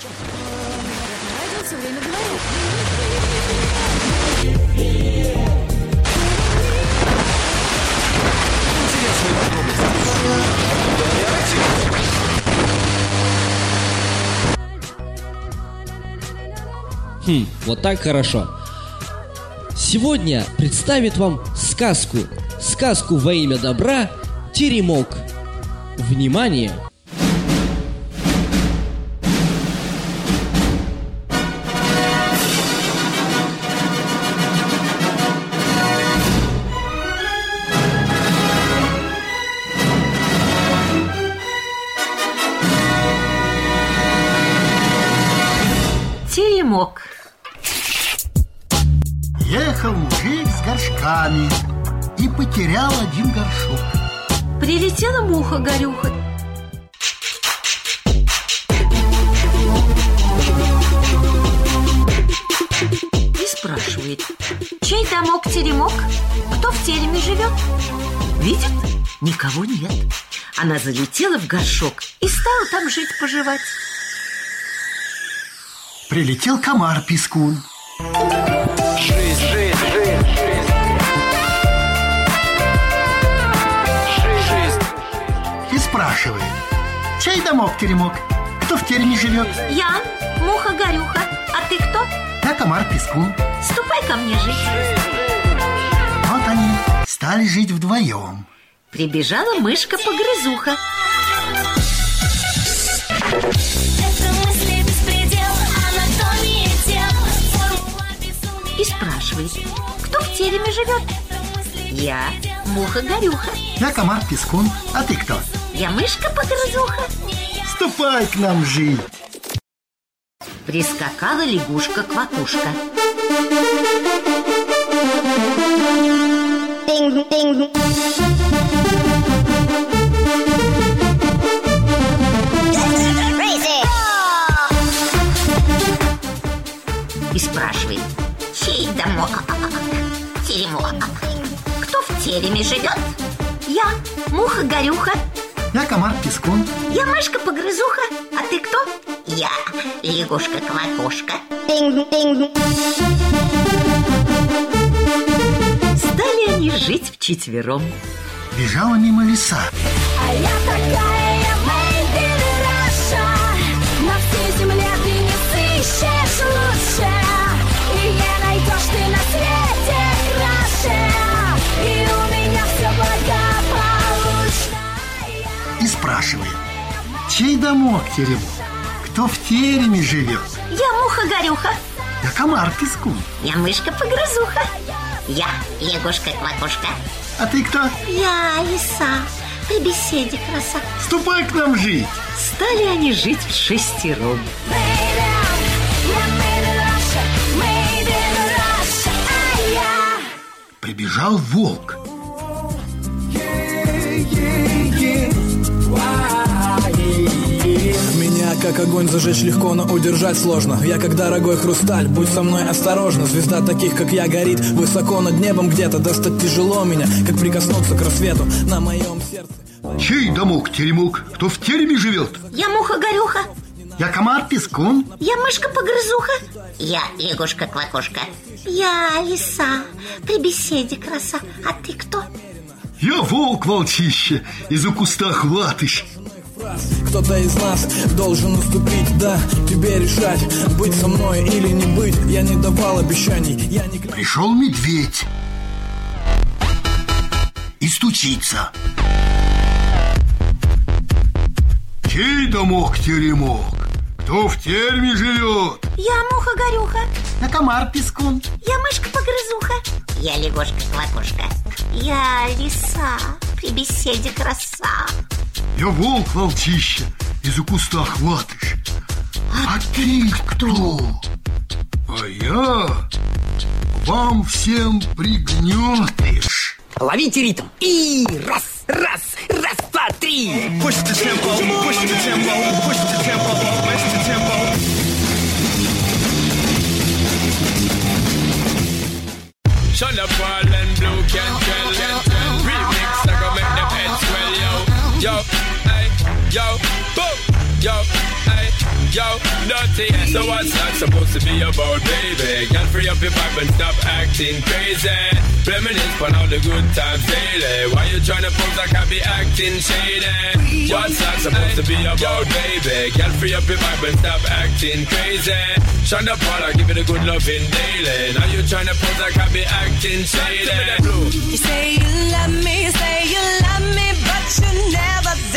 Радио все время говорит. Интересные подробности. Вот так хорошо. Сегодня представит вам сказку. Сказку во имя добра «Теремок». Внимание! Теремок. Ехал мужик с горшками и потерял один горшок. Прилетела муха-горюха. И спрашивает: чей домок теремок? Кто в тереме живет? Видит, никого нет. Она залетела в горшок и стала там жить-поживать. Прилетел комар-пискун. Жизнь. И спрашивает: чей домок теремок? Кто в тереме живет? Я, муха-горюха. А ты кто? Я комар-пискун. Ступай ко мне жить. Вот они стали жить вдвоем. Прибежала мышка-погрызуха. И спрашивает: кто в тереме живет? Я, муха-горюха. Я комар-пискун. А ты кто? Я мышка-погрызуха. Ступай к нам жить. Прискакала лягушка-квакушка. И спрашивает: чей домок теремок? Кто в тереме живет? Я, муха-горюха. Я комар-пискун. Я мышка-погрызуха. А ты кто? Я, лягушка-квакушка. Стали они жить вчетвером. Бежала мимо лиса. А я такая, я Мэйби Раша. На всей земле ты не сыщешь лучше. И не найдешь ты на свете краше. И у меня все благополучно. И спрашивает: чей домок теремок? Кто в тереме живет? Я муха-горюха. Я комар-пискун. Я мышка-погрызуха. Я лягушка-квакушка. А ты кто? Я лиса. При беседе краса. Ступай к нам жить. Стали они жить вшестером. Прибежал волк. Меня как огонь зажечь легко, но удержать сложно. Я как дорогой хрусталь, будь со мной осторожна. Звезда таких, как я, горит высоко над небом где-то. Достать тяжело меня, как прикоснуться к рассвету на моем сердце. Чей домок теремок? Кто в тереме живет? Я муха-горюха. Я комар-пискун. Я мышка-погрызуха. Я лягушка-квакушка. Я лиса. При беседе краса. А ты кто? Я волк-волчище. Из-за куста хватыш. Кто-то из нас должен уступить, да, тебе решать, быть со мной или не быть. Я не давал обещаний, я не... Пришел медведь и стучится. Чей домок теремок? Кто в тереме живет? Я муха-горюха. Я комар-пискун. Я мышка-погрызуха. Я лягушка-квакушка. Я лиса. При беседе краса. Я волк-волчище. Из-за куста хватыш. А ты кто? А я вам всем пригнетыш. Ловите ритм. И раз, раз, раз, два, три. Push the tempo, push the tempo, push the tempo, push the tempo. Shut up, Paul and Blue can remix. I go make them heads swell, yo, yo, hey, yo, boom, yo, hey. Yo, dirty, so what's that supposed to be about, baby? Girl, free up your vibe and stop acting crazy. Reminisce on all the good times daily. Why you tryna pose like I be acting shady? What's that supposed to be about, baby? Girl, free up your vibe and stop acting crazy. Shonda Paula, give it a good loving daily. Now you tryna pose like I be acting shady. You say you love me, but you never